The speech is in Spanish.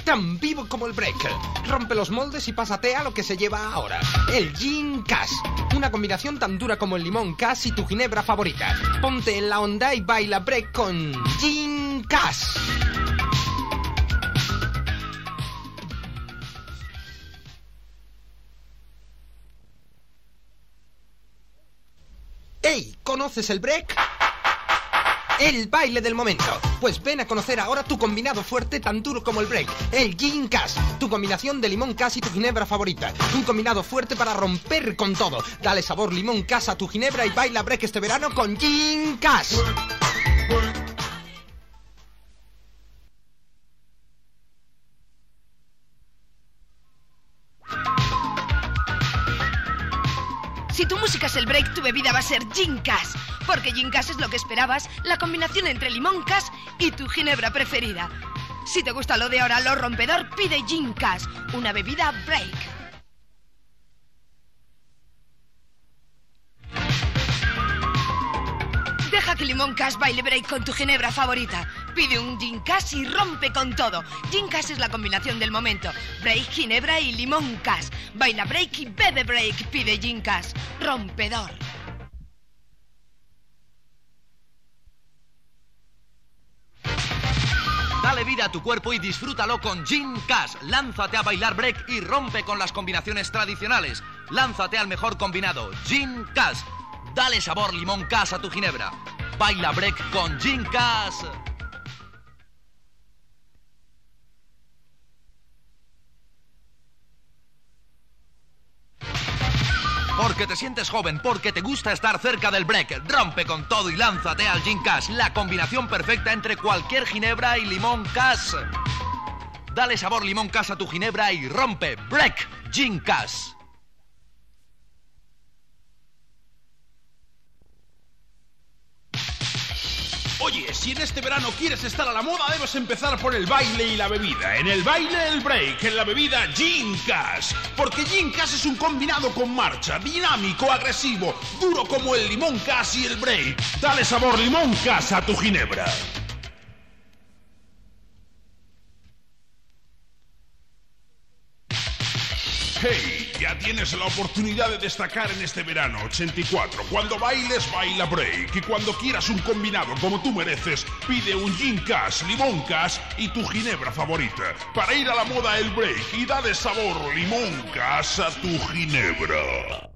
tan vivo como el break. Rompe los moldes y pásate a lo que se lleva ahora. El Gin Cash. Una combinación tan dura como el limón Cash y tu ginebra favorita. Ponte en la onda y baila break con Gin Cash. ¡Ey! ¿Conoces el break? El baile del momento. Pues ven a conocer ahora tu combinado fuerte tan duro como el break. El Gin Cash. Tu combinación de limón Cash y tu ginebra favorita. Un combinado fuerte para romper con todo. Dale sabor limón Cash a tu ginebra y baila break este verano con Gin Cash. Si tu música es el break, tu bebida va a ser Gin Cash. Porque Gin Cash es lo que esperabas, la combinación entre limón Cash y tu ginebra preferida. Si te gusta lo de ahora, lo rompedor, pide Gin Cash, una bebida break. Deja que Limón Cash baile break con tu ginebra favorita. Pide un Gin Cash y rompe con todo. Gin Cash es la combinación del momento. Break, ginebra y Limón Cash. Baila break y bebe break. Pide Gin Cash. Rompedor. Dale vida a tu cuerpo y disfrútalo con Gin Cash. Lánzate a bailar break y rompe con las combinaciones tradicionales. Lánzate al mejor combinado, Gin Cash. Dale sabor limón Cash a tu ginebra. Baila break con Gin Cash. Porque te sientes joven, porque te gusta estar cerca del break. Rompe con todo y lánzate al Gin Cash, la combinación perfecta entre cualquier ginebra y limón Cash. Dale sabor limón Cash a tu ginebra y rompe break Gin Cash. Oye, si en este verano quieres estar a la moda, debes empezar por el baile y la bebida. En el baile, el break. En la bebida, Gin Cash. Porque Gin Cash es un combinado con marcha, dinámico, agresivo, duro como el limón Cash y el break. Dale sabor limón Cash a tu ginebra. Hey, ya tienes la oportunidad de destacar en este verano 84. Cuando bailes, baila break. Y cuando quieras un combinado como tú mereces, pide un Gin Cash, limón Cash y tu ginebra favorita. Para ir a la moda el break y dale sabor limón Cash a tu ginebra.